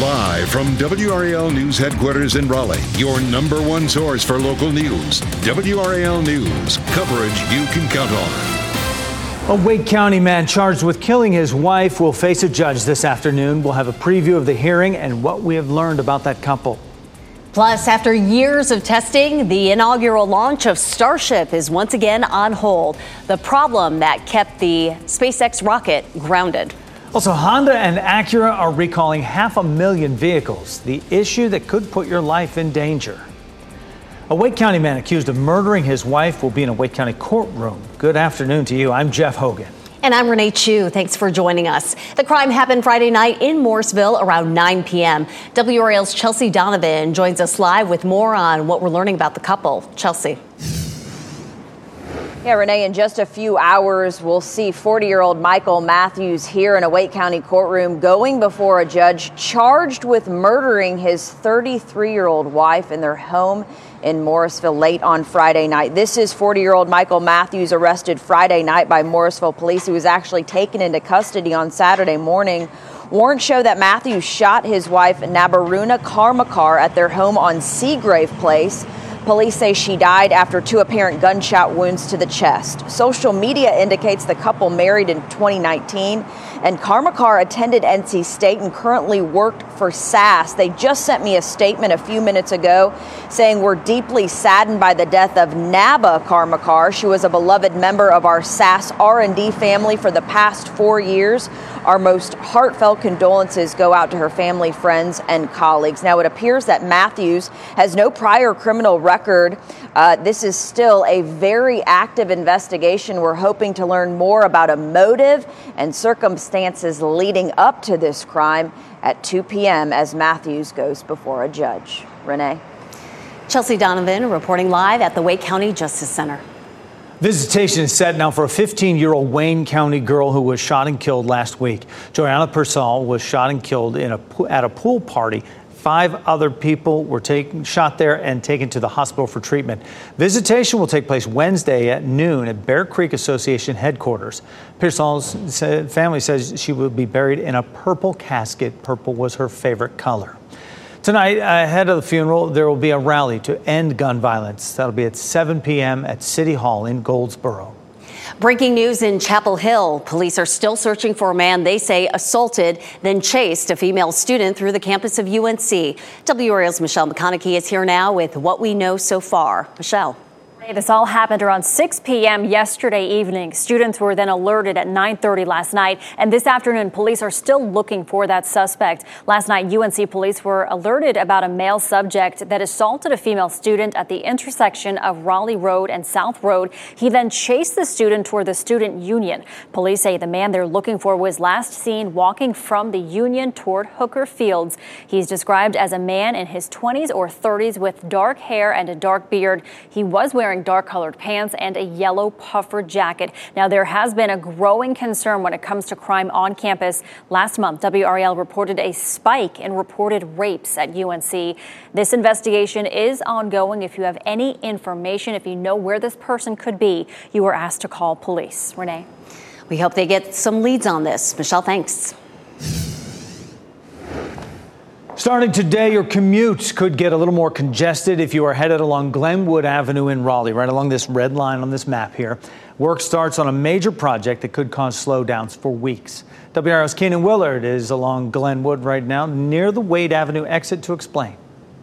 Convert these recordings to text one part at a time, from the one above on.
Live from WRAL News Headquarters in Raleigh, your number one source for local news. WRAL News, coverage you can count on. A Wake County man charged with killing his wife will face a judge this afternoon. We'll have a preview of the hearing and what we have learned about that couple. Plus, after years of testing, the inaugural launch of Starship is once again on hold. The problem that kept the SpaceX rocket grounded. Also, Honda and Acura are recalling 500,000 vehicles, the issue that could put your life in danger. A Wake County man accused of murdering his wife will be in a Wake County courtroom. Good afternoon to you. I'm Jeff Hogan. And I'm Renee Chu. Thanks for joining us. The crime happened Friday night in Morrisville around 9 p.m. WRAL's Chelsea Donovan joins us live with more on what we're learning about the couple. Chelsea. Yeah, Renee, in just a few hours, we'll see 40-year-old Michael Matthews here in a Wake County courtroom going before a judge charged with murdering his 33-year-old wife in their home in Morrisville late on Friday night. This is 40-year-old Michael Matthews, arrested Friday night by Morrisville police. He was actually taken into custody on Saturday morning. Warrants show that Matthews shot his wife, Nabaruna Karmakar, at their home on Seagrave Place. Police say she died after two apparent gunshot wounds to the chest. Social media indicates the couple married in 2019, and Karmakar attended NC State and currently worked for SAS. They just sent me a statement a few minutes ago saying, "We're deeply saddened by the death of Naba Karmakar. She was a beloved member of our SAS R&D family for the past 4 years. Our most heartfelt condolences go out to her family, friends, and colleagues." Now, it appears that Matthews has no prior criminal record. This is still a very active investigation. We're hoping to learn more about a motive and circumstances leading up to this crime at 2 p.m. as Matthews goes before a judge. Renee. Chelsea Donovan reporting live at the Wake County Justice Center. Visitation is set now for a 15-year-old Wayne County girl who was shot and killed last week. Joanna Purcell was shot and killed at a pool party. 5 other people were shot there and taken to the hospital for treatment. Visitation will take place Wednesday at noon at Bear Creek Association headquarters. Purcell's family says she will be buried in a purple casket. Purple was her favorite color. Tonight, ahead of the funeral, there will be a rally to end gun violence. That'll be at 7 p.m. at City Hall in Goldsboro. Breaking news in Chapel Hill. Police are still searching for a man they say assaulted, then chased a female student through the campus of UNC. WRAL's Michelle McConaughey is here now with what we know so far. Michelle. This all happened around 6 p.m. yesterday evening. Students were then alerted at 9:30 last night, and this afternoon police are still looking for that suspect. Last night, UNC police were alerted about a male subject that assaulted a female student at the intersection of Raleigh Road and South Road. He then chased the student toward the student union. Police say the man they're looking for was last seen walking from the union toward Hooker Fields. He's described as a man in his 20s or 30s with dark hair and a dark beard. He was wearing dark colored pants and a yellow puffer jacket. Now, there has been a growing concern when it comes to crime on campus. Last month, WRAL reported a spike in reported rapes at UNC. This investigation is ongoing. If you have any information, if you know where this person could be, you are asked to call police. Renee. We hope they get some leads on this. Michelle, thanks. Starting today, your commute could get a little more congested if you are headed along Glenwood Avenue in Raleigh, right along this red line on this map here. Work starts on a major project that could cause slowdowns for weeks. WRAL's Keenan Willard is along Glenwood right now near the Wade Avenue exit to explain.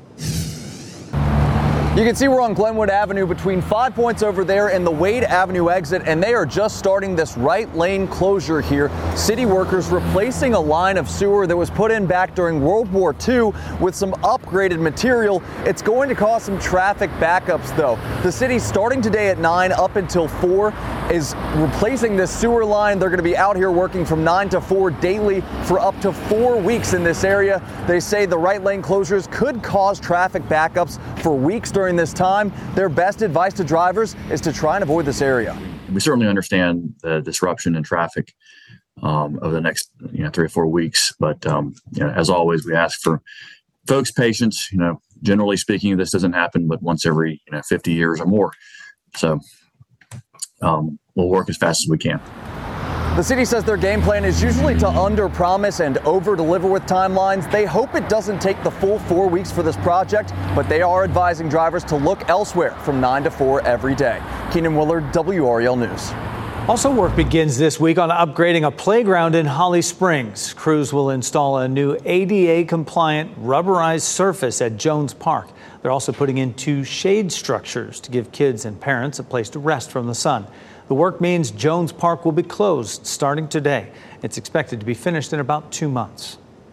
You can see we're on Glenwood Avenue between 5 Points over there and the Wade Avenue exit, and they are just starting this right lane closure here. City workers replacing a line of sewer that was put in back during World War II with some upgraded material. It's going to cause some traffic backups, though. The city, starting today at 9 up until 4, is replacing this sewer line. They're going to be out here working from 9 to 4 daily for up to 4 weeks in this area. They say the right lane closures could cause traffic backups for weeks during this time. Their best advice to drivers is to try and avoid this area. We certainly understand the disruption in traffic over the next 3 or 4 weeks, but as always, we ask for folks' patience. Generally speaking, this doesn't happen but once every 50 years or more. So we'll work as fast as we can. The city says their game plan is usually to under-promise and over-deliver with timelines. They hope it doesn't take the full 4 weeks for this project, but they are advising drivers to look elsewhere from 9 to 4 every day. Keenan Willard, WRAL News. Also, work begins this week on upgrading a playground in Holly Springs. Crews will install a new ADA-compliant rubberized surface at Jones Park. They're also putting in 2 shade structures to give kids and parents a place to rest from the sun. The work means Jones Park will be closed starting today. It's expected to be finished in about 2 months.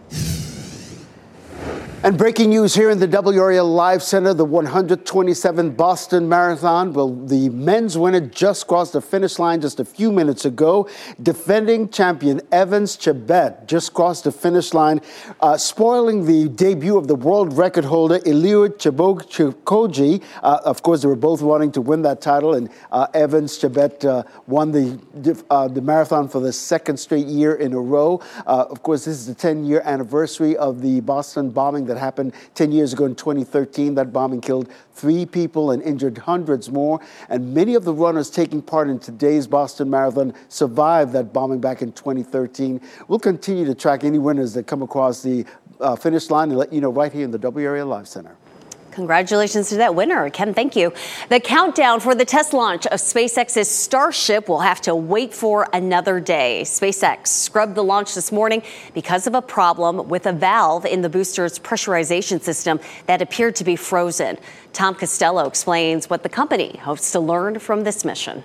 And breaking news here in the WRAL Live Center, the 127th Boston Marathon. Well, the men's winner just crossed the finish line just a few minutes ago. Defending champion Evans Chebet just crossed the finish line, spoiling the debut of the world record holder Eliud Kipchoge. Of course, they were both wanting to win that title, and Evans Chebet won the marathon for the second straight year in a row. Of course, this is the 10-year anniversary of the Boston bombing that happened 10 years ago in 2013. That bombing killed 3 people and injured hundreds more. And many of the runners taking part in today's Boston Marathon survived that bombing back in 2013. We'll continue to track any winners that come across the finish line and let you know right here in the WRAL Live Center. Congratulations to that winner. Ken, thank you. The countdown for the test launch of SpaceX's Starship will have to wait for another day. SpaceX scrubbed the launch this morning because of a problem with a valve in the booster's pressurization system that appeared to be frozen. Tom Costello explains what the company hopes to learn from this mission.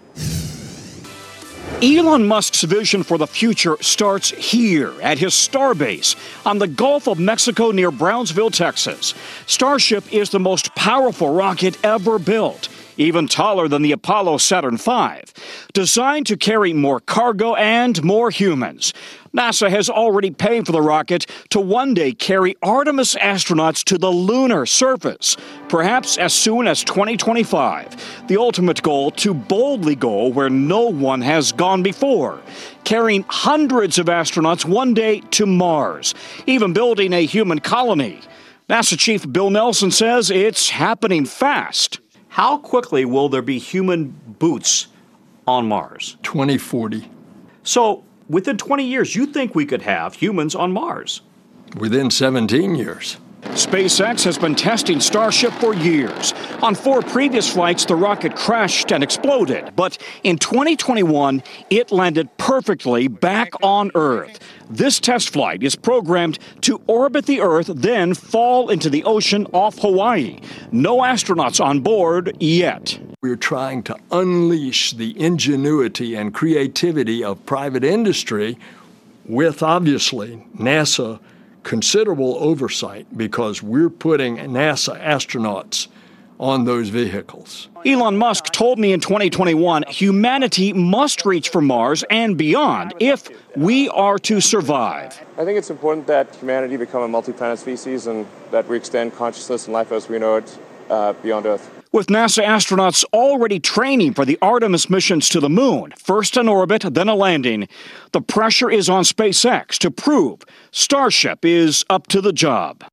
Elon Musk's vision for the future starts here at his Starbase on the Gulf of Mexico near Brownsville, Texas. Starship is the most powerful rocket ever built, even taller than the Apollo Saturn V, designed to carry more cargo and more humans. NASA has already paid for the rocket to one day carry Artemis astronauts to the lunar surface, perhaps as soon as 2025. The ultimate goal, to boldly go where no one has gone before, carrying hundreds of astronauts one day to Mars, even building a human colony. NASA Chief Bill Nelson says it's happening fast. How quickly will there be human boots on Mars? 2040. So, within 20 years, you think we could have humans on Mars? Within 17 years. SpaceX has been testing Starship for years. On 4 previous flights, the rocket crashed and exploded. But in 2021, it landed perfectly back on Earth. This test flight is programmed to orbit the Earth, then fall into the ocean off Hawaii. No astronauts on board yet. We're trying to unleash the ingenuity and creativity of private industry with, obviously, NASA considerable oversight, because we're putting NASA astronauts on those vehicles. Elon Musk told me in 2021 humanity must reach for Mars and beyond if we are to survive. I think it's important that humanity become a multi-planet species and that we extend consciousness and life as we know it beyond Earth. With NASA astronauts already training for the Artemis missions to the moon, first an orbit, then a landing, the pressure is on SpaceX to prove Starship is up to the job.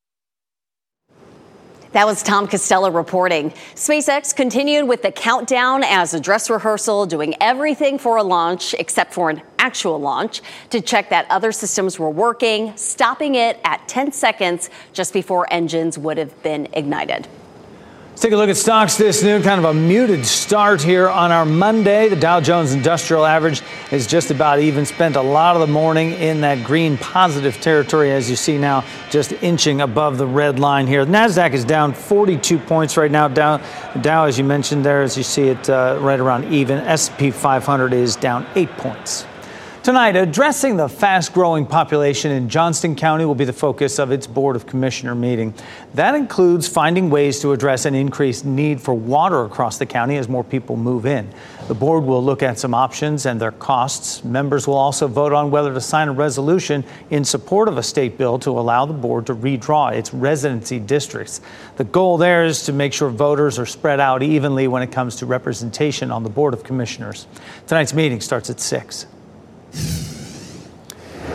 That was Tom Costello reporting. SpaceX continued with the countdown as a dress rehearsal, doing everything for a launch except for an actual launch to check that other systems were working, stopping it at 10 seconds just before engines would have been ignited. Let's take a look at stocks this noon. Kind of a muted start here on our Monday. The Dow Jones Industrial Average is just about even. Spent a lot of the morning in that green positive territory, as you see now, just inching above the red line here. The NASDAQ is down 42 points right now. Dow, as you mentioned there, as you see it right around even. S&P 500 is down 8 points. Tonight, addressing the fast-growing population in Johnston County will be the focus of its Board of Commissioner meeting. That includes finding ways to address an increased need for water across the county as more people move in. The board will look at some options and their costs. Members will also vote on whether to sign a resolution in support of a state bill to allow the board to redraw its residency districts. The goal there is to make sure voters are spread out evenly when it comes to representation on the Board of Commissioners. Tonight's meeting starts at 6.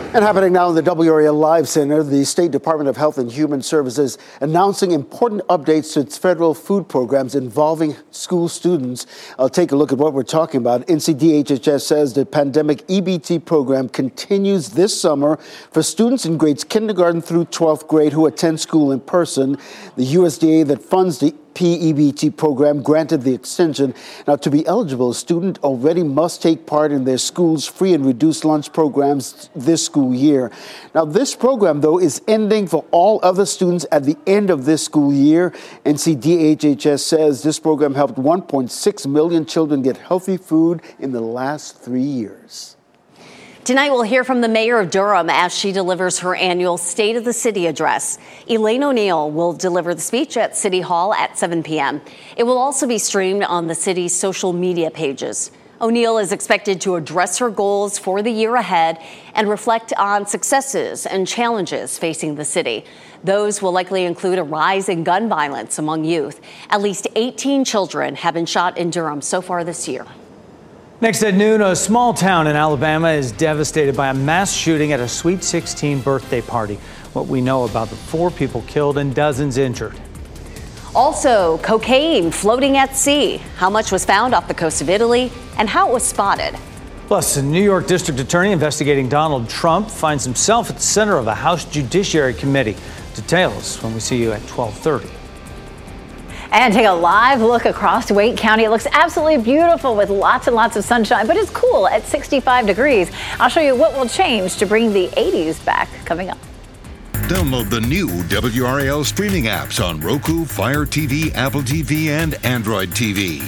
And happening now in the WRAL Live Center, the State Department of Health and Human Services announcing important updates to its federal food programs involving school students. I'll take a look at what we're talking about. NCDHHS says the pandemic EBT program continues this summer for students in grades kindergarten through 12th grade who attend school in person. The USDA that funds the PEBT program granted the extension. Now, to be eligible, a student already must take part in their school's free and reduced lunch programs this school year. Now, this program, though, is ending for all other students at the end of this school year. NCDHHS says this program helped 1.6 million children get healthy food in the last 3 years. Tonight, we'll hear from the mayor of Durham as she delivers her annual State of the City address. Elaine O'Neill will deliver the speech at City Hall at 7 p.m. It will also be streamed on the city's social media pages. O'Neill is expected to address her goals for the year ahead and reflect on successes and challenges facing the city. Those will likely include a rise in gun violence among youth. At least 18 children have been shot in Durham so far this year. Next at noon, a small town in Alabama is devastated by a mass shooting at a Sweet 16 birthday party. What we know about the 4 people killed and dozens injured. Also, cocaine floating at sea. How much was found off the coast of Italy and how it was spotted. Plus, a New York district attorney investigating Donald Trump finds himself at the center of a House Judiciary Committee. Details when we see you at 12:30. And take a live look across Wake County. It looks absolutely beautiful with lots and lots of sunshine, but it's cool at 65 degrees. I'll show you what will change to bring the 80s back coming up. Download the new WRAL streaming apps on Roku, Fire TV, Apple TV, and Android TV.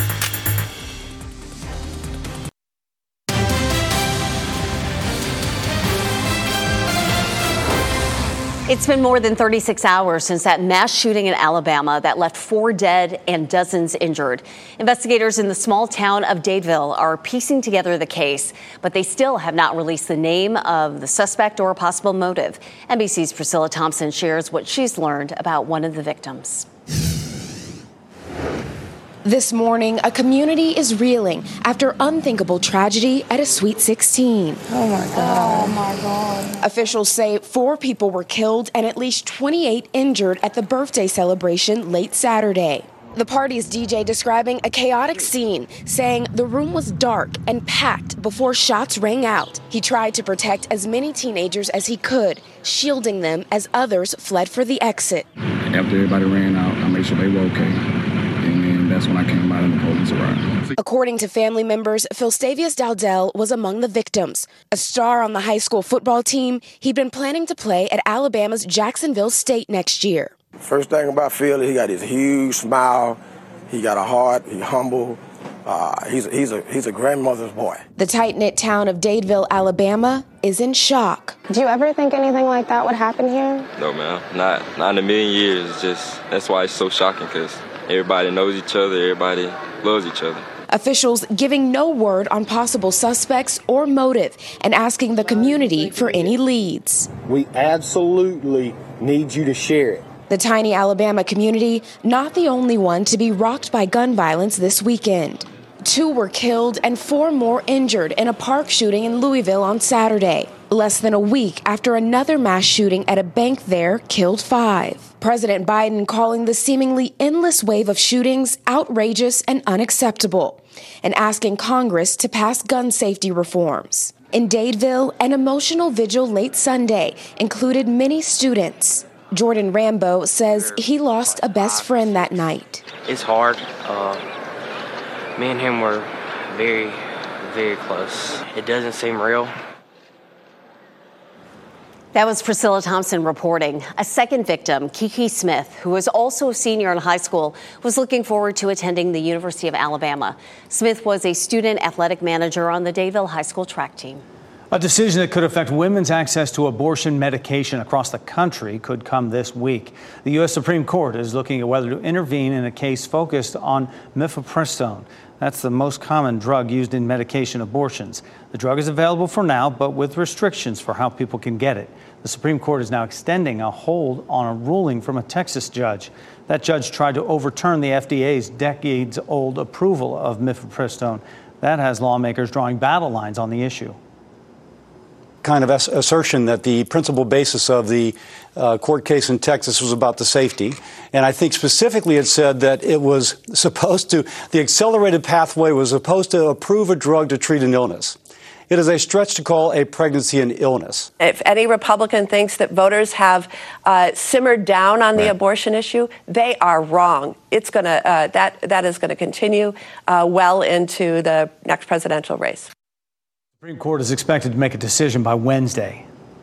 It's been more than 36 hours since that mass shooting in Alabama that left 4 dead and dozens injured. Investigators in the small town of Dadeville are piecing together the case, but they still have not released the name of the suspect or a possible motive. NBC's Priscilla Thompson shares what she's learned about one of the victims. This morning, a community is reeling after unthinkable tragedy at a Sweet 16. Oh my God. Oh my God. Officials say 4 people were killed and at least 28 injured at the birthday celebration late Saturday. The party's DJ describing a chaotic scene, saying the room was dark and packed before shots rang out. He tried to protect as many teenagers as he could, shielding them as others fled for the exit. After everybody ran out, I made sure they were okay. And that's when I came out and the police arrived. According to family members, Philstavius Dowdell was among the victims. A star on the high school football team, he'd been planning to play at Alabama's Jacksonville State next year. First thing about Phil, he got his huge smile. He got a heart. He's humble. He's a grandmother's boy. The tight-knit town of Dadeville, Alabama, is in shock. Do you ever think anything like that would happen here? No, man. Not in a million years. It's just that's why it's so shocking, because everybody knows each other. Everybody loves each other. Officials giving no word on possible suspects or motive and asking the community for any leads. We absolutely need you to share it. The tiny Alabama community, not the only one to be rocked by gun violence this weekend. 2 were killed and 4 more injured in a park shooting in Louisville on Saturday, less than a week after another mass shooting at a bank there killed 5. President Biden calling the seemingly endless wave of shootings outrageous and unacceptable, and asking Congress to pass gun safety reforms. In Dadeville, an emotional vigil late Sunday included many students. Jordan Rambo says he lost a best friend that night. It's hard. Me and him were very, very close. It doesn't seem real. That was Priscilla Thompson reporting. A second victim, Kiki Smith, who was also a senior in high school, was looking forward to attending the University of Alabama. Smith was a student athletic manager on the Dadeville High School track team. A decision that could affect women's access to abortion medication across the country could come this week. The U.S. Supreme Court is looking at whether to intervene in a case focused on mifepristone. That's the most common drug used in medication abortions. The drug is available for now, but with restrictions for how people can get it. The Supreme Court is now extending a hold on a ruling from a Texas judge. That judge tried to overturn the FDA's decades-old approval of mifepristone. That has lawmakers drawing battle lines on the issue. kind of assertion that the principal basis of the court case in Texas was about the safety. And I think specifically it said that it was supposed to, the accelerated pathway was supposed to approve a drug to treat an illness. It is a stretch to call a pregnancy an illness. If any Republican thinks that voters have simmered down on the abortion issue, they are wrong. It's going to that is going to continue well into the next presidential race. The Supreme Court is expected to make a decision by Wednesday.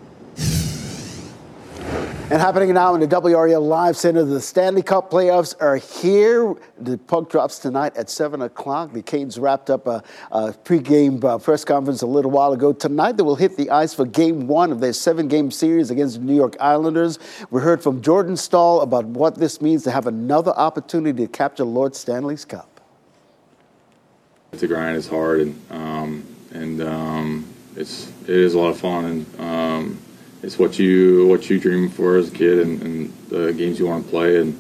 And happening now in the WRAL Live Center, the Stanley Cup playoffs are here. The puck drops tonight at 7 o'clock. The Canes wrapped up a pregame press conference a little while ago. Tonight, they will hit the ice for Game 1 of their 7-game series against the New York Islanders. We heard from Jordan Staal about what this means to have another opportunity to capture Lord Stanley's Cup. The grind is hard, and it is a lot of fun, and it's what you dream for as a kid, and the games you want to play. And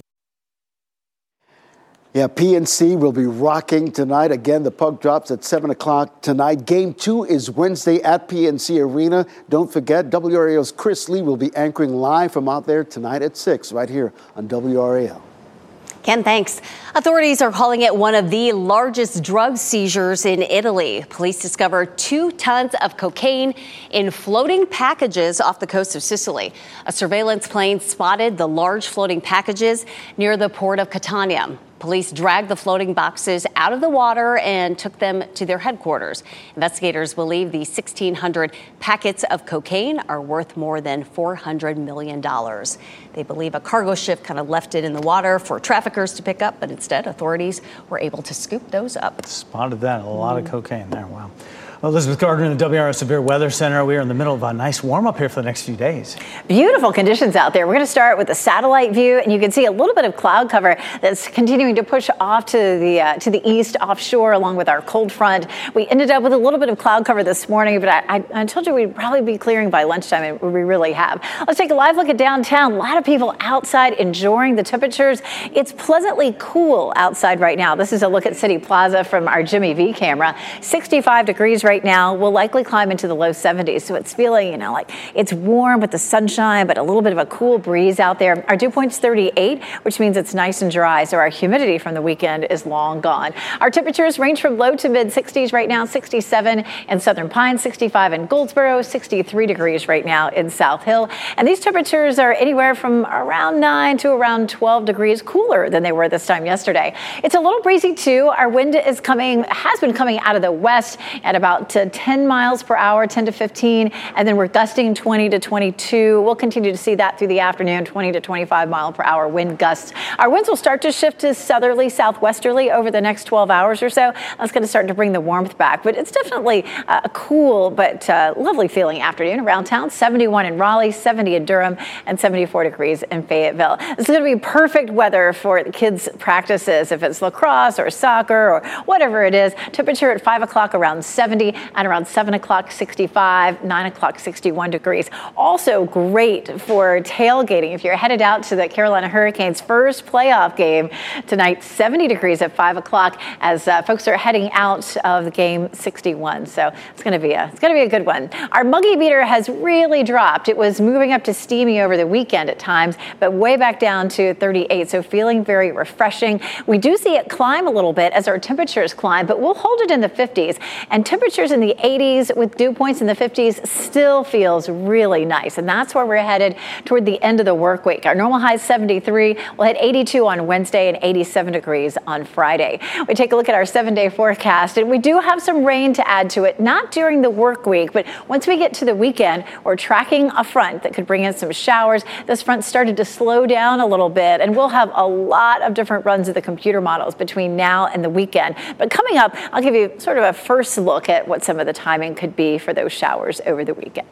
yeah, PNC will be rocking tonight. Again, the puck drops at 7 o'clock tonight. Game 2 is Wednesday at PNC Arena. Don't forget, WRAL's Chris Lee will be anchoring live from out there tonight at 6 right here on WRAL. Ken, thanks. Authorities are calling it one of the largest drug seizures in Italy. Police discovered 2 tons of cocaine in floating packages off the coast of Sicily. A surveillance plane spotted the large floating packages near the port of Catania. Police dragged the floating boxes out of the water and took them to their headquarters. Investigators believe the 1,600 packets of cocaine are worth more than $400 million. They believe a cargo ship kind of left it in the water for traffickers to pick up, but instead authorities were able to scoop those up. Spotted that. A lot of cocaine there. Wow. Elizabeth Gardner in the WRAL Severe Weather Center. We are in the middle of a nice warm-up here for the next few days. Beautiful conditions out there. We're going to start with the satellite view, and you can see a little bit of cloud cover that's continuing to push off to the east offshore along with our cold front. We ended up with a little bit of cloud cover this morning, but I told you we'd probably be clearing by lunchtime, and we really have. Let's take a live look at downtown. A lot of people outside enjoying the temperatures. It's pleasantly cool outside right now. This is a look at City Plaza from our Jimmy V camera. 65 degrees right now. We'll likely climb into the low 70s. So it's feeling, like it's warm with the sunshine, but a little bit of a cool breeze out there. Our dew point's 38, which means it's nice and dry. So our humidity from the weekend is long gone. Our temperatures range from low to mid 60s right now, 67 in Southern Pines, 65 in Goldsboro, 63 degrees right now in South Hill. And these temperatures are anywhere from around 9 to around 12 degrees cooler than they were this time yesterday. It's a little breezy too. Our wind has been coming out of the west at about 10 miles per hour, 10 to 15, and then we're gusting 20 to 22. We'll continue to see that through the afternoon, 20 to 25 mile per hour wind gusts. Our winds will start to shift to southerly, southwesterly over the next 12 hours or so. That's going to start to bring the warmth back, but it's definitely a cool but lovely feeling afternoon around town. 71 in Raleigh, 70 in Durham, and 74 degrees in Fayetteville. This is going to be perfect weather for the kids' practices, if it's lacrosse or soccer or whatever it is. Temperature at 5 o'clock around 70, and around 7 o'clock 65, 9 o'clock 61 degrees. Also great for tailgating if you're headed out to the Carolina Hurricanes' first playoff game tonight. 70 degrees at 5 o'clock as folks are heading out of game 61. So it's going to be a good one. Our muggy meter has really dropped. It was moving up to steamy over the weekend at times, but way back down to 38. So feeling very refreshing. We do see it climb a little bit as our temperatures climb, but we'll hold it in the 50s. And temperatures in the 80s with dew points in the 50s still feels really nice. And that's where we're headed toward the end of the work week. Our normal high is 73. We'll hit 82 on Wednesday and 87 degrees on Friday. We take a look at our 7-day forecast, and we do have some rain to add to it, not during the work week, but once we get to the weekend, we're tracking a front that could bring in some showers. This front started to slow down a little bit, and we'll have a lot of different runs of the computer models between now and the weekend. But coming up, I'll give you sort of a first look at what some of the timing could be for those showers over the weekend.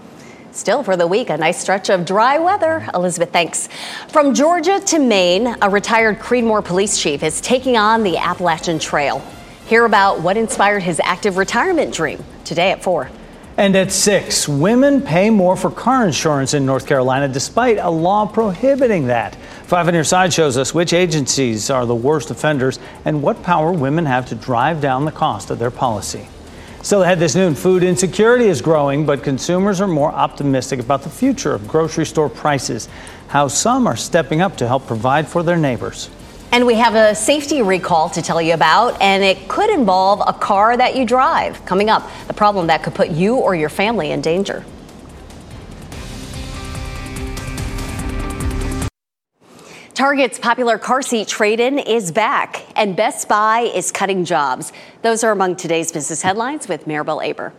Still for the week, a nice stretch of dry weather. Elizabeth, thanks. From Georgia to Maine, a retired Creedmoor police chief is taking on the Appalachian Trail. Hear about what inspired his active retirement dream today at 4. And at 6, women pay more for car insurance in North Carolina despite a law prohibiting that. 5 on your side shows us which agencies are the worst offenders and what power women have to drive down the cost of their policy. Still ahead this noon, food insecurity is growing, but consumers are more optimistic about the future of grocery store prices. How some are stepping up to help provide for their neighbors. And we have a safety recall to tell you about, and it could involve a car that you drive. Coming up, the problem that could put you or your family in danger. Target's popular car seat trade-in is back, and Best Buy is cutting jobs. Those are among today's business headlines with Maribel Aber.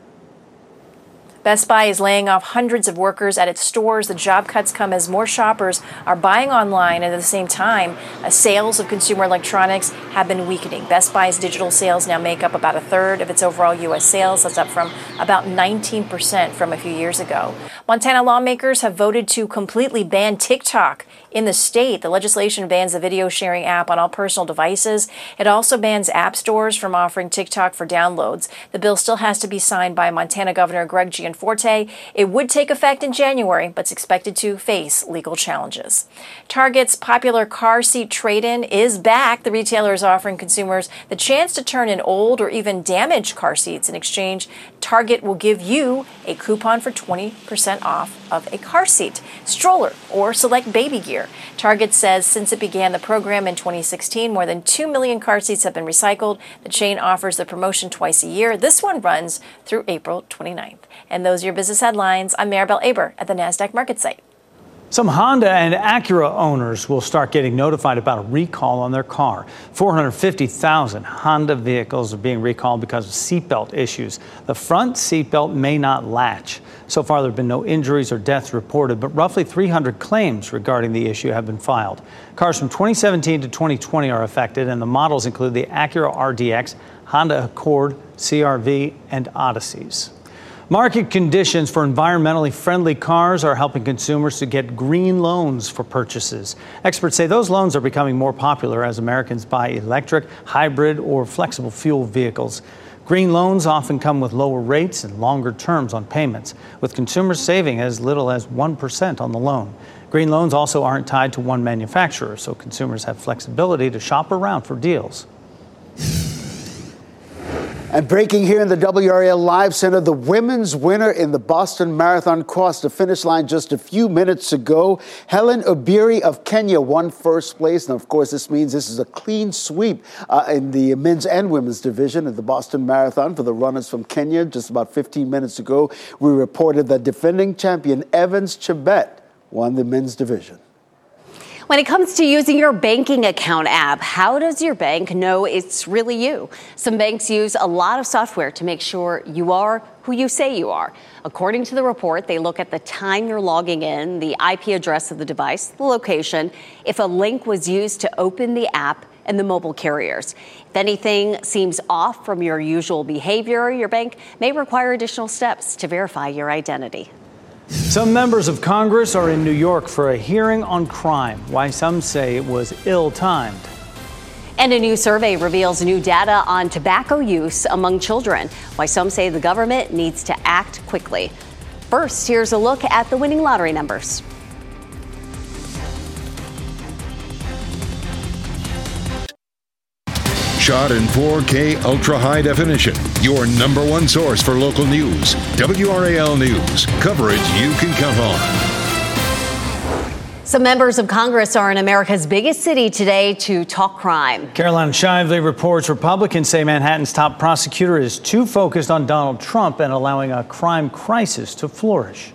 Best Buy is laying off hundreds of workers at its stores. The job cuts come as more shoppers are buying online, and at the same time, sales of consumer electronics have been weakening. Best Buy's digital sales now make up about a third of its overall U.S. sales. That's up from about 19% from a few years ago. Montana lawmakers have voted to completely ban TikTok in the state. The legislation bans the video sharing app on all personal devices. It also bans app stores from offering TikTok for downloads. The bill still has to be signed by Montana Governor Greg Gianforte. It would take effect in January, but it's expected to face legal challenges. Target's popular car seat trade-in is back. The retailer is offering consumers the chance to turn in old or even damaged car seats. In exchange, Target will give you a coupon for 20% off of a car seat, stroller, or select baby gear. Target says since it began the program in 2016, more than 2 million car seats have been recycled. The chain offers the promotion twice a year. This one runs through April 29th. And those are your business headlines. I'm Maribel Aber at the NASDAQ Market Site. Some Honda and Acura owners will start getting notified about a recall on their car. 450,000 Honda vehicles are being recalled because of seatbelt issues. The front seatbelt may not latch. So far, there have been no injuries or deaths reported, but roughly 300 claims regarding the issue have been filed. Cars from 2017 to 2020 are affected, and the models include the Acura RDX, Honda Accord, CR-V, and Odysseys. Market conditions for environmentally friendly cars are helping consumers to get green loans for purchases. Experts say those loans are becoming more popular as Americans buy electric, hybrid, or flexible fuel vehicles. Green loans often come with lower rates and longer terms on payments, with consumers saving as little as 1% on the loan. Green loans also aren't tied to one manufacturer, so consumers have flexibility to shop around for deals. And breaking here in the WRAL Live Center, the women's winner in the Boston Marathon crossed the finish line just a few minutes ago. Helen Obiri of Kenya won first place. And of course, this means this is a clean sweep in the men's and women's division of the Boston Marathon for the runners from Kenya. Just about 15 minutes ago, we reported that defending champion Evans Chebet won the men's division. When it comes to using your banking account app, how does your bank know it's really you? Some banks use a lot of software to make sure you are who you say you are. According to the report, they look at the time you're logging in, the IP address of the device, the location, if a link was used to open the app, and the mobile carriers. If anything seems off from your usual behavior, your bank may require additional steps to verify your identity. Some members of Congress are in New York for a hearing on crime, why some say it was ill-timed. And a new survey reveals new data on tobacco use among children, why some say the government needs to act quickly. First, here's a look at the winning lottery numbers. Shot in 4K ultra high definition. Your number one source for local news. WRAL News. Coverage you can count on. Some members of Congress are in America's biggest city today to talk crime. Caroline Shively reports Republicans say Manhattan's top prosecutor is too focused on Donald Trump and allowing a crime crisis to flourish.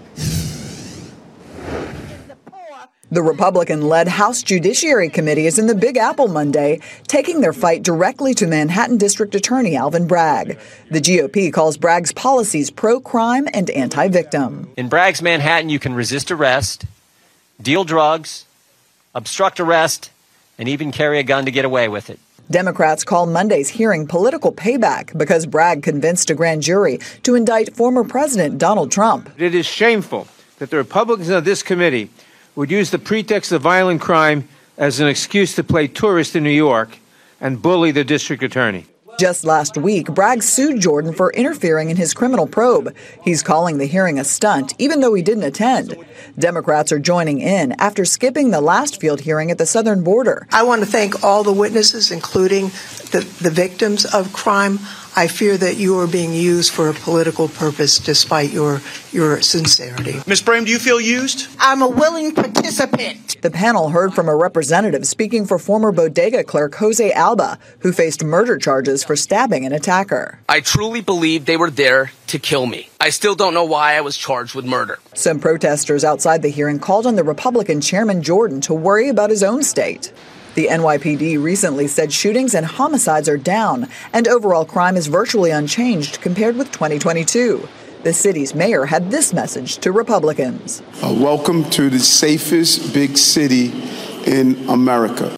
The Republican-led House Judiciary Committee is in the Big Apple Monday, taking their fight directly to Manhattan District Attorney Alvin Bragg. The GOP calls Bragg's policies pro-crime and anti-victim. In Bragg's Manhattan, you can resist arrest, deal drugs, obstruct arrest, and even carry a gun to get away with it. Democrats call Monday's hearing political payback because Bragg convinced a grand jury to indict former President Donald Trump. It is shameful that the Republicans of this committee would use the pretext of violent crime as an excuse to play tourist in New York and bully the district attorney. Just last week, Bragg sued Jordan for interfering in his criminal probe. He's calling the hearing a stunt, even though he didn't attend. Democrats are joining in after skipping the last field hearing at the southern border. I want to thank all the witnesses, including the victims of crime. I fear that you are being used for a political purpose despite your sincerity. Ms. Brame, do you feel used? I'm a willing participant. The panel heard from a representative speaking for former bodega clerk Jose Alba, who faced murder charges for stabbing an attacker. I truly believe they were there to kill me. I still don't know why I was charged with murder. Some protesters outside the hearing called on the Republican Chairman Jordan to worry about his own state. The NYPD recently said shootings and homicides are down, and overall crime is virtually unchanged compared with 2022. The city's mayor had this message to Republicans. Welcome to the safest big city in America.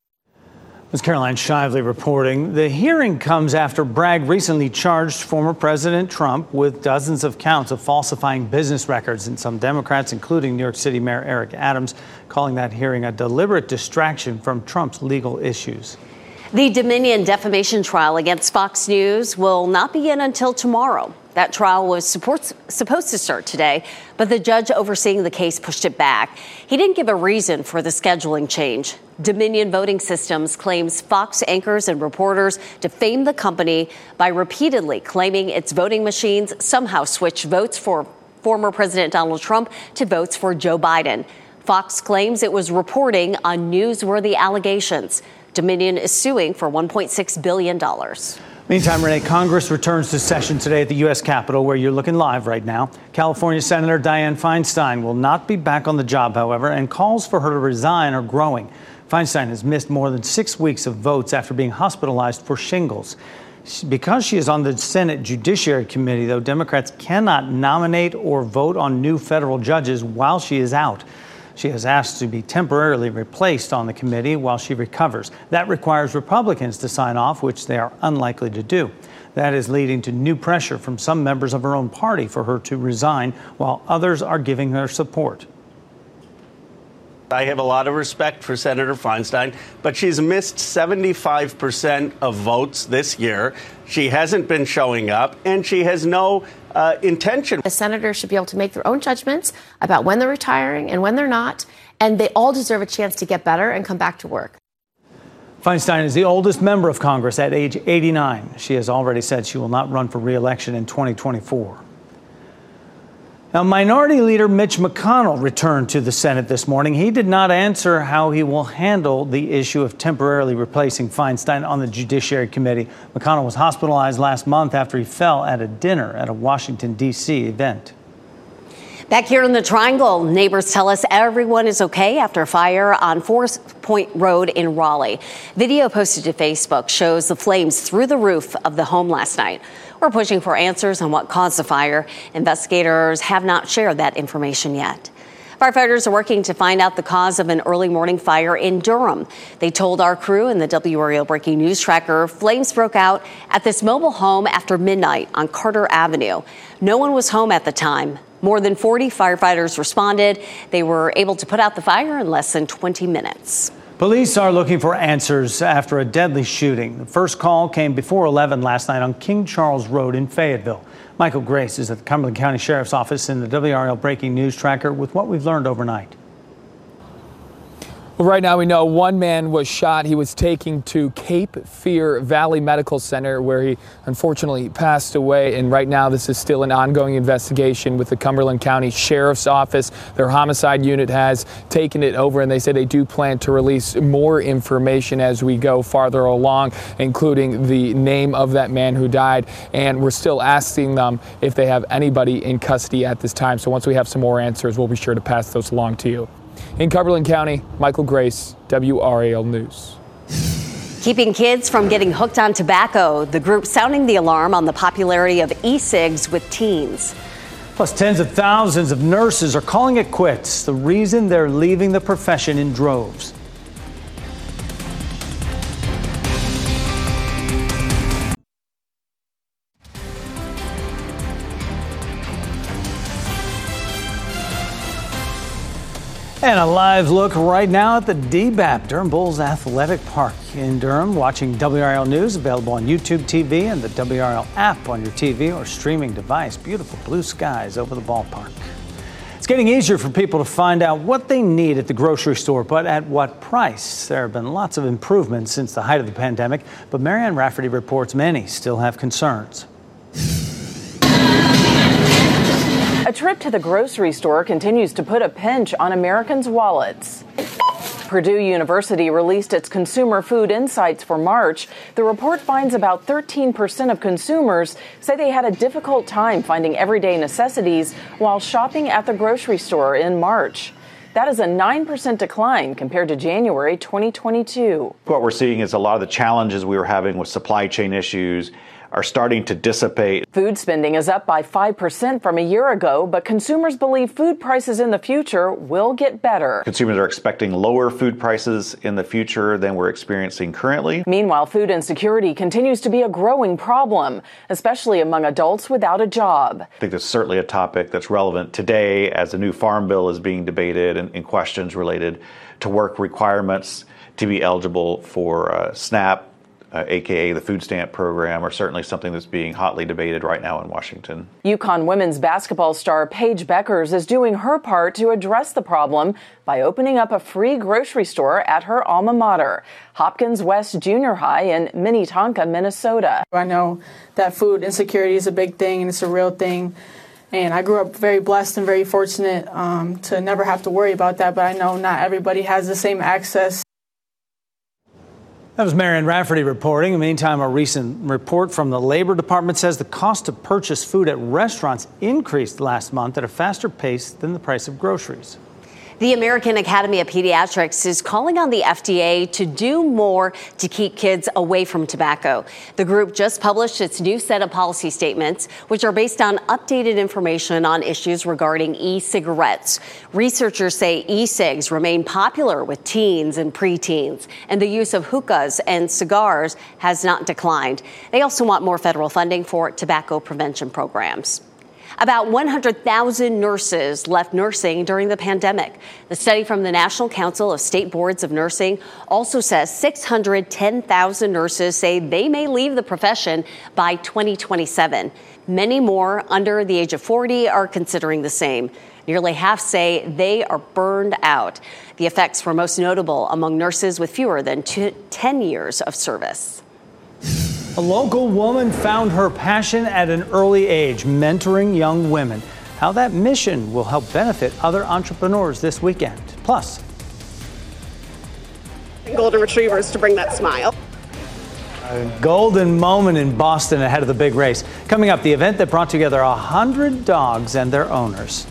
As Caroline Shively reporting, the hearing comes after Bragg recently charged former President Trump with dozens of counts of falsifying business records, and some Democrats, including New York City Mayor Eric Adams, calling that hearing a deliberate distraction from Trump's legal issues. The Dominion defamation trial against Fox News will not begin until tomorrow. That trial was supposed to start today, but the judge overseeing the case pushed it back. He didn't give a reason for the scheduling change. Dominion Voting Systems claims Fox anchors and reporters defamed the company by repeatedly claiming its voting machines somehow switched votes for former President Donald Trump to votes for Joe Biden. Fox claims it was reporting on newsworthy allegations. Dominion is suing for $1.6 billion. Meantime, Renee, Congress returns to session today at the U.S. Capitol, where you're looking live right now. California Senator Dianne Feinstein will not be back on the job, however, and calls for her to resign are growing. Feinstein has missed more than 6 weeks of votes after being hospitalized for shingles. Because she is on the Senate Judiciary Committee, though, Democrats cannot nominate or vote on new federal judges while she is out. She has asked to be temporarily replaced on the committee while she recovers. That requires Republicans to sign off, which they are unlikely to do. That is leading to new pressure from some members of her own party for her to resign, while others are giving her support. I have a lot of respect for Senator Feinstein, but she's missed 75% of votes this year. She hasn't been showing up, and she has no intention. The senators should be able to make their own judgments about when they're retiring and when they're not, and they all deserve a chance to get better and come back to work. Feinstein is the oldest member of Congress at age 89. She has already said she will not run for re-election in 2024. Now, Minority Leader Mitch McConnell returned to the Senate this morning. He did not answer how he will handle the issue of temporarily replacing Feinstein on the Judiciary Committee. McConnell was hospitalized last month after he fell at a dinner at a Washington, D.C. event. Back here in the Triangle, neighbors tell us everyone is okay after a fire on Forest Point Road in Raleigh. Video posted to Facebook shows the flames through the roof of the home last night. We're pushing for answers on what caused the fire. Investigators have not shared that information yet. Firefighters are working to find out the cause of an early morning fire in Durham. They told our crew in the WRAL Breaking News Tracker flames broke out at this mobile home after midnight on Carter Avenue. No one was home at the time. More than 40 firefighters responded. They were able to put out the fire in less than 20 minutes. Police are looking for answers after a deadly shooting. The first call came before 11 last night on King Charles Road in Fayetteville. Michael Grace is at the Cumberland County Sheriff's Office in the WRAL Breaking News Tracker with what we've learned overnight. Well, right now we know one man was shot. He was taken to Cape Fear Valley Medical Center where he unfortunately passed away. And right now this is still an ongoing investigation with the Cumberland County Sheriff's Office. Their homicide unit has taken it over, and they say they do plan to release more information as we go farther along, including the name of that man who died. And we're still asking them if they have anybody in custody at this time. So once we have some more answers, we'll be sure to pass those along to you. In Cumberland County, Michael Grace, WRAL News. Keeping kids from getting hooked on tobacco, the group sounding the alarm on the popularity of e-cigs with teens. Plus, tens of thousands of nurses are calling it quits. The reason they're leaving the profession in droves. And a live look right now at the DBAP, Durham Bulls Athletic Park in Durham. Watching WRAL News, available on YouTube TV and the WRAL app on your TV or streaming device. Beautiful blue skies over the ballpark. It's getting easier for people to find out what they need at the grocery store, but at what price. There have been lots of improvements since the height of the pandemic, but Marianne Rafferty reports many still have concerns. A trip to the grocery store continues to put a pinch on Americans' wallets. Purdue University released its Consumer Food Insights for March. The report finds about 13% of consumers say they had a difficult time finding everyday necessities while shopping at the grocery store in March. That is a 9% decline compared to January 2022. What we're seeing is a lot of the challenges we were having with supply chain issues are starting to dissipate. Food spending is up by 5% from a year ago, but consumers believe food prices in the future will get better. Consumers are expecting lower food prices in the future than we're experiencing currently. Meanwhile, food insecurity continues to be a growing problem, especially among adults without a job. I think that's certainly a topic that's relevant today as the new Farm Bill is being debated and questions related to work requirements to be eligible for SNAP. AKA the food stamp program, are certainly something that's being hotly debated right now in Washington. UConn women's basketball star Paige Beckers is doing her part to address the problem by opening up a free grocery store at her alma mater, Hopkins West Junior High in Minnetonka, Minnesota. I know that food insecurity is a big thing and it's a real thing. And I grew up very blessed and very fortunate to never have to worry about that. But I know not everybody has the same access. That was Marianne Rafferty reporting. In the meantime, a recent report from the Labor Department says the cost to purchase food at restaurants increased last month at a faster pace than the price of groceries. The American Academy of Pediatrics is calling on the FDA to do more to keep kids away from tobacco. The group just published its new set of policy statements, which are based on updated information on issues regarding e-cigarettes. Researchers say e-cigs remain popular with teens and preteens, and the use of hookahs and cigars has not declined. They also want more federal funding for tobacco prevention programs. About 100,000 nurses left nursing during the pandemic. The study from the National Council of State Boards of Nursing also says 610,000 nurses say they may leave the profession by 2027. Many more under the age of 40 are considering the same. Nearly half say they are burned out. The effects were most notable among nurses with fewer than 10 years of service. A local woman found her passion at an early age, mentoring young women. How that mission will help benefit other entrepreneurs this weekend. Plus, golden retrievers to bring that smile. A golden moment in Boston ahead of the big race. Coming up, the event that brought together 100 dogs and their owners.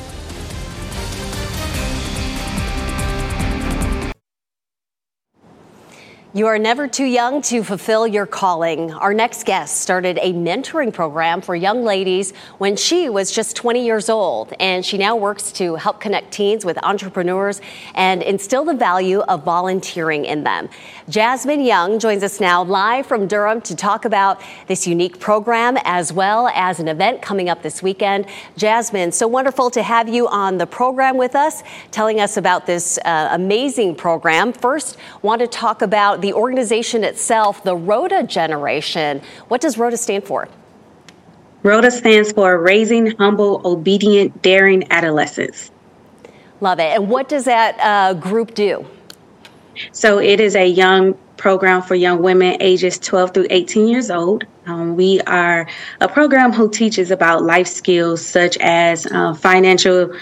You are never too young to fulfill your calling. Our next guest started a mentoring program for young ladies when she was just 20 years old, and she now works to help connect teens with entrepreneurs and instill the value of volunteering in them. Jasmine Young joins us now live from Durham to talk about this unique program as well as an event coming up this weekend. Jasmine, so wonderful to have you on the program with us, telling us about this amazing program. First, want to talk about the organization itself, the Rhoda Generation. What does Rhoda stand for? Rhoda stands for Raising Humble, Obedient, Daring Adolescents. Love it. And what does that group do? So it is a young program for young women ages 12 through 18 years old. We are a program who teaches about life skills such as financial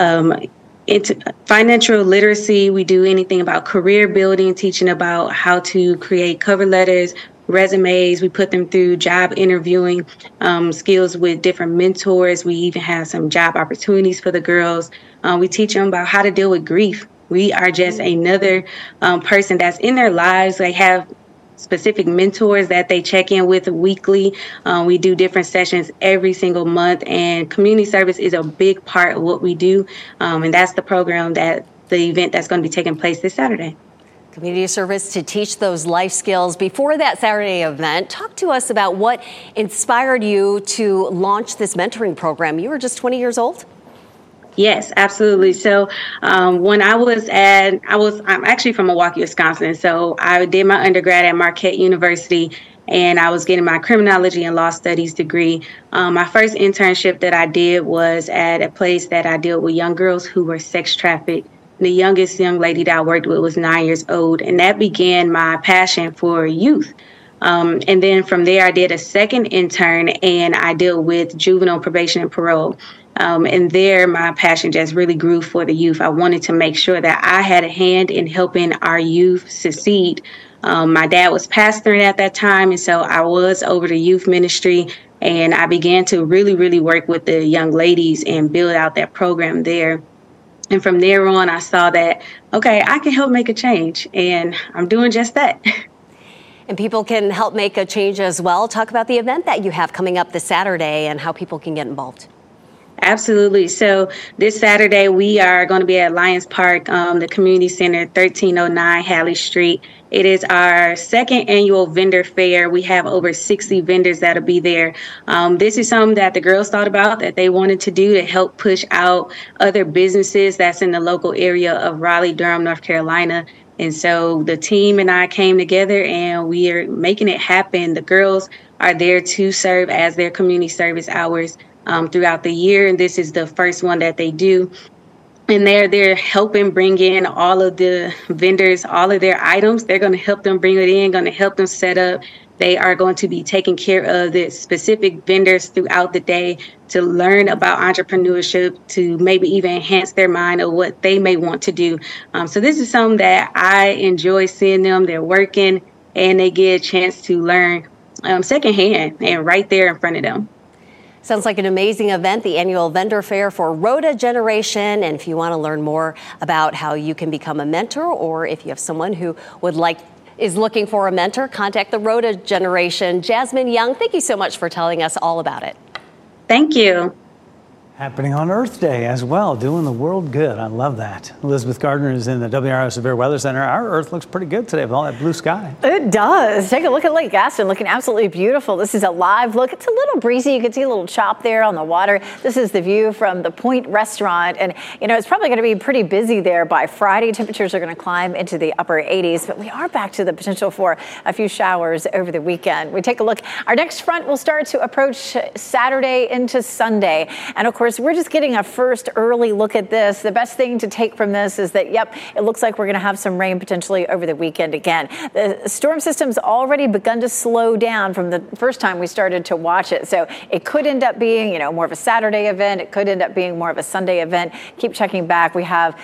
literacy. We do anything about career building, teaching about how to create cover letters, resumes. We put them through job interviewing skills with different mentors. We even have some job opportunities for the girls. We teach them about how to deal with grief. We are just another person that's in their lives. They have specific mentors that they check in with weekly. We do different sessions every single month, and community service is a big part of what we do. And that's the program, the event that's going to be taking place this Saturday. Community service to teach those life skills. Before that Saturday event, talk to us about what inspired you to launch this mentoring program. You were just 20 years old? Yes, absolutely. So when I'm actually from Milwaukee, Wisconsin. So I did my undergrad at Marquette University, and I was getting my criminology and law studies degree. My first internship that I did was at a place that I dealt with young girls who were sex trafficked. The youngest young lady that I worked with was 9 years old, and that began my passion for youth. And then from there, I did a second intern, and I dealt with juvenile probation and parole. And there, my passion just really grew for the youth. I wanted to make sure that I had a hand in helping our youth succeed. My dad was pastoring at that time, and so I was over the youth ministry, and I began to really, really work with the young ladies and build out that program there. And from there on, I saw that, okay, I can help make a change, and I'm doing just that. And people can help make a change as well. Talk about the event that you have coming up this Saturday and how people can get involved. Absolutely. So this Saturday, we are going to be at Lions Park, the community center, 1309 Halley Street. It is our second annual vendor fair. We have over 60 vendors that'll be there. This is something that the girls thought about that they wanted to do to help push out other businesses that's in the local area of Raleigh, Durham, North Carolina. And so the team and I came together and we are making it happen. The girls are there to serve as their community service hours throughout the year. And this is the first one that they do. And they're helping bring in all of the vendors, all of their items. They're going to help them bring it in, going to help them set up. They are going to be taking care of the specific vendors throughout the day to learn about entrepreneurship, to maybe even enhance their mind of what they may want to do. So this is something that I enjoy seeing them. They're working and they get a chance to learn secondhand and right there in front of them. Sounds like an amazing event, the annual vendor fair for Rhoda Generation. And if you want to learn more about how you can become a mentor, or if you have someone who is looking for a mentor, contact the Rhoda Generation. Jasmine Young, thank you so much for telling us all about it. Thank you. Happening on Earth Day as well, doing the world good. I love that. Elizabeth Gardner is in the WRAL Severe Weather Center. Our Earth looks pretty good today with all that blue sky. It does. Take a look at Lake Gaston, looking absolutely beautiful. This is a live look. It's a little breezy. You can see a little chop there on the water. This is the view from the Point Restaurant. And, it's probably going to be pretty busy there by Friday. Temperatures are going to climb into the upper 80s, but we are back to the potential for a few showers over the weekend. We take a look. Our next front will start to approach Saturday into Sunday. And, of course, we're just getting a first early look at this. The best thing to take from this is that, it looks like we're going to have some rain potentially over the weekend again. The storm system's already begun to slow down from the first time we started to watch it. So it could end up being, more of a Saturday event. It could end up being more of a Sunday event. Keep checking back. We have,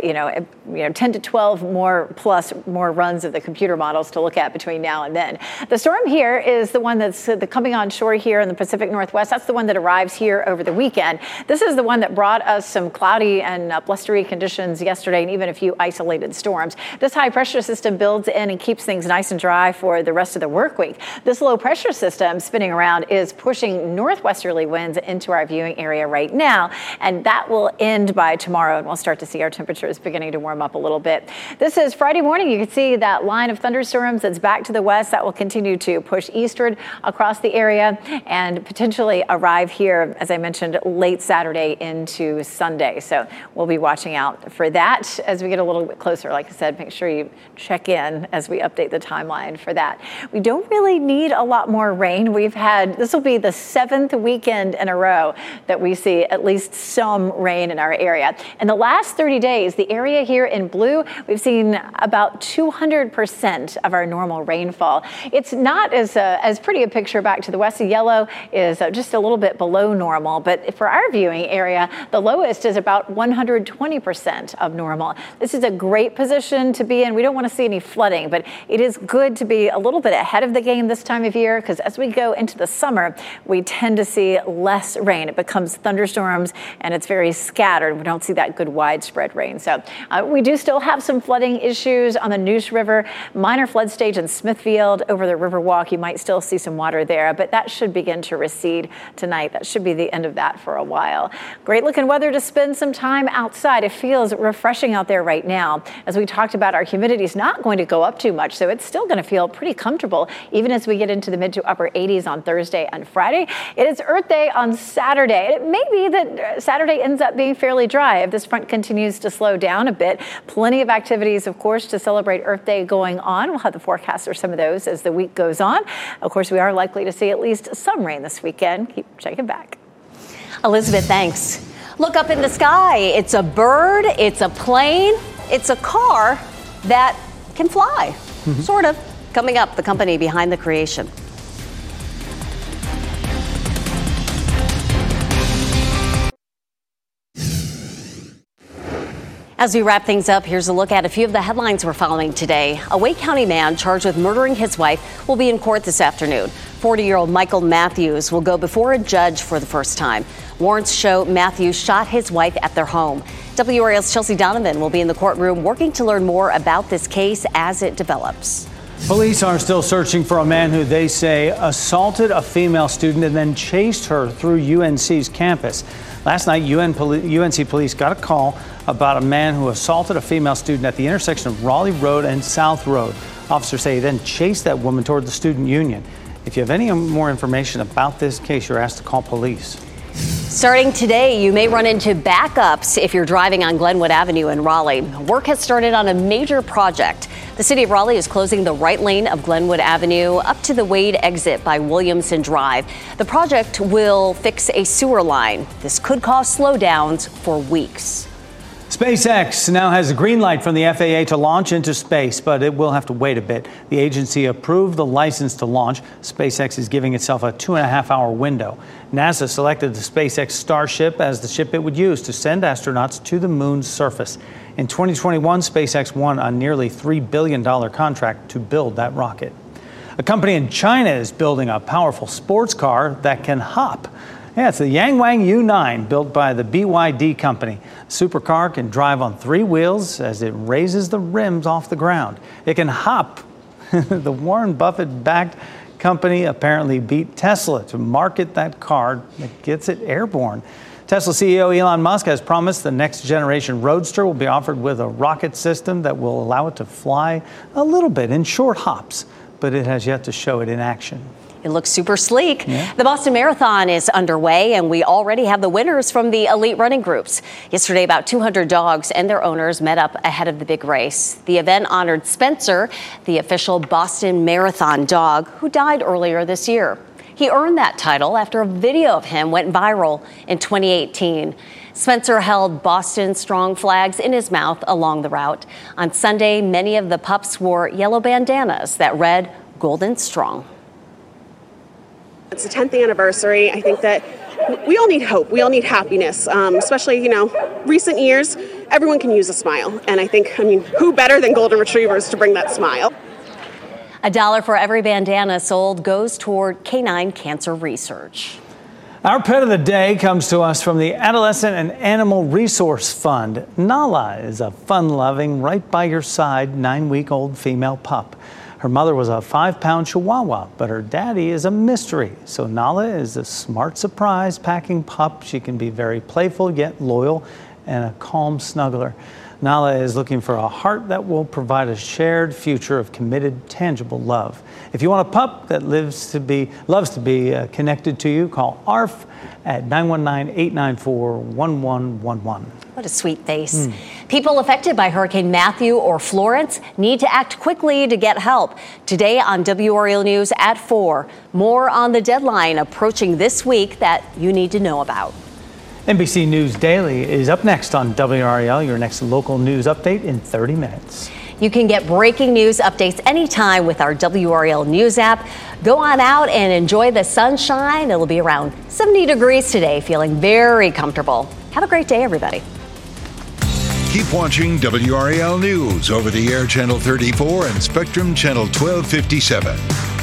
10 to 12 more runs of the computer models to look at between now and then. The storm here is the one that's coming on shore here in the Pacific Northwest. That's the one that arrives here over the weekend. This is the one that brought us some cloudy and blustery conditions yesterday and even a few isolated storms. This high pressure system builds in and keeps things nice and dry for the rest of the work week. This low pressure system spinning around is pushing northwesterly winds into our viewing area right now, and that will end by tomorrow, and we'll start to see our temperatures beginning to warm up a little bit. This is Friday morning. You can see that line of thunderstorms that's back to the west. That will continue to push eastward across the area and potentially arrive here, as I mentioned, late Saturday into Sunday. So we'll be watching out for that as we get a little bit closer. Like I said, make sure you check in as we update the timeline for that. We don't really need a lot more rain. This will be the 7th weekend in a row that we see at least some rain in our area. In the last 30 days, the area here in blue, we've seen about 200% of our normal rainfall. It's not as pretty a picture back to the west. The yellow is just a little bit below normal, but for our viewing area, the lowest is about 120% of normal. This is a great position to be in. We don't want to see any flooding, but it is good to be a little bit ahead of the game this time of year, because as we go into the summer, we tend to see less rain. It becomes thunderstorms and it's very scattered. We don't see that good widespread rain. So we do still have some flooding issues on the Neuse River, minor flood stage in Smithfield over the Riverwalk. You might still see some water there, but that should begin to recede tonight. That should be the end of that for a while. while. Great looking weather to spend some time outside. It feels refreshing out there right now. As we talked about, our humidity is not going to go up too much, so it's still going to feel pretty comfortable even as we get into the mid to upper 80s on Thursday and Friday. It is Earth Day on Saturday. It may be that Saturday ends up being fairly dry if this front continues to slow down a bit. Plenty of activities, of course, to celebrate Earth Day going on. We'll have the forecast for some of those as the week goes on. Of course, we are likely to see at least some rain this weekend. Keep checking back. Elizabeth, thanks. Look up in the sky. It's a bird, it's a plane, it's a car that can fly. Sort of. Coming up, the company behind the creation. As we wrap things up, here's a look at a few of the headlines we're following today. A Wake County man charged with murdering his wife will be in court this afternoon. 40-year-old Michael Matthews will go before a judge for the first time. Warrants show Matthews shot his wife at their home. WRAL's Chelsea Donovan will be in the courtroom working to learn more about this case as it develops. Police are still searching for a man who they say assaulted a female student and then chased her through UNC's campus. Last night, UNC police got a call about a man who assaulted a female student at the intersection of Raleigh Road and South Road. Officers say he then chased that woman toward the student union. If you have any more information about this case, you're asked to call police. Starting today, you may run into backups if you're driving on Glenwood Avenue in Raleigh. Work has started on a major project. The city of Raleigh is closing the right lane of Glenwood Avenue up to the Wade exit by Williamson Drive. The project will fix a sewer line. This could cause slowdowns for weeks. SpaceX now has a green light from the FAA to launch into space, but it will have to wait a bit. The agency approved the license to launch. SpaceX is giving itself a 2.5-hour window. NASA selected the SpaceX Starship as the ship it would use to send astronauts to the moon's surface. In 2021, SpaceX won a nearly $3 billion contract to build that rocket. A company in China is building a powerful sports car that can hop. Yeah, it's the Yangwang U9 built by the BYD company. The supercar can drive on 3 wheels as it raises the rims off the ground. It can hop. The Warren Buffett-backed company apparently beat Tesla to market that car that gets it airborne. Tesla CEO Elon Musk has promised the next generation Roadster will be offered with a rocket system that will allow it to fly a little bit in short hops, but it has yet to show it in action. It looks super sleek. Yeah. The Boston Marathon is underway, and we already have the winners from the elite running groups. Yesterday, about 200 dogs and their owners met up ahead of the big race. The event honored Spencer, the official Boston Marathon dog, who died earlier this year. He earned that title after a video of him went viral in 2018. Spencer held Boston Strong flags in his mouth along the route. On Sunday, many of the pups wore yellow bandanas that read Golden Strong. It's the 10th anniversary. I think that we all need hope. We all need happiness, especially, recent years, everyone can use a smile. And I think, who better than Golden Retrievers to bring that smile? $1 for every bandana sold goes toward canine cancer research. Our pet of the day comes to us from the Adolescent and Animal Resource Fund. Nala is a fun-loving, right by your side 9-week-old female pup. Her mother was a 5-pound Chihuahua, but her daddy is a mystery. So Nala is a smart surprise packing pup. She can be very playful yet loyal and a calm snuggler. Nala is looking for a heart that will provide a shared future of committed, tangible love. If you want a pup that loves to be connected to you, call ARF at 919-894-1111. What a sweet face. People affected by Hurricane Matthew or Florence need to act quickly to get help. Today on WRAL News at 4, more on the deadline approaching this week that you need to know about. NBC News Daily is up next on WRAL, your next local news update in 30 minutes. You can get breaking news updates anytime with our WRAL News app. Go on out and enjoy the sunshine. It'll be around 70 degrees today, feeling very comfortable. Have a great day, everybody. Keep watching WRAL News over the air Channel 34 and Spectrum Channel 1257.